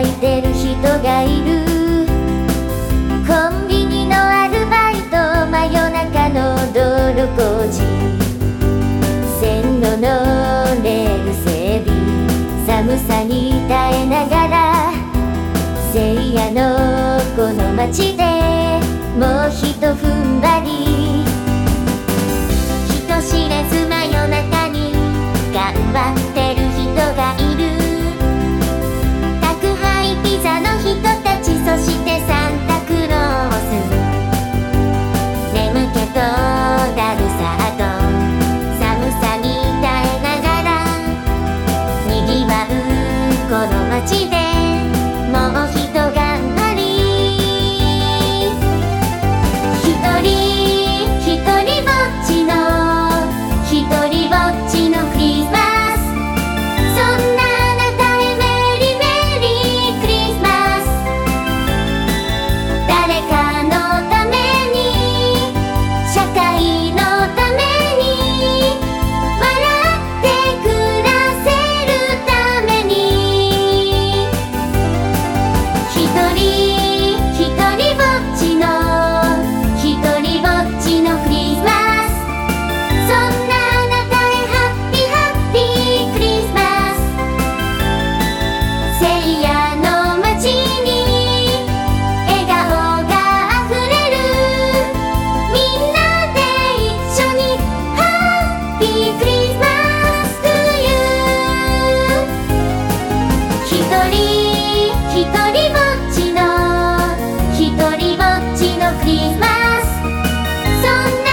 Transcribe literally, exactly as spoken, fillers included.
いてる人がいる。コンビニのアルバイト、真夜中の道路工事、線路のレール整備、寒さに耐えながら聖夜のこの街でもうひと踏ん張り。人知れず真夜中に頑張ってる人がいる。宅配ピザの人たち、そしてサンタクロース、眠気とだるさと寒さに耐えながらにぎわうこの街でもうひと頑張り。ひとりひとりぼっちのひとりぼっちのクリスマス、そんなあなたへメリーメリークリスマス。誰かのために、社会のために、笑って暮らせるために。ひとりひとりぼっちのひとりぼっちのクリスマス、そんなあなたへハッピーハッピークリスマス。聖夜の街に笑顔があふれる。みんなで一緒にハッピークリスマス to you。 ひとりひとりぼっちのひとりぼっちのクリスマス、そんな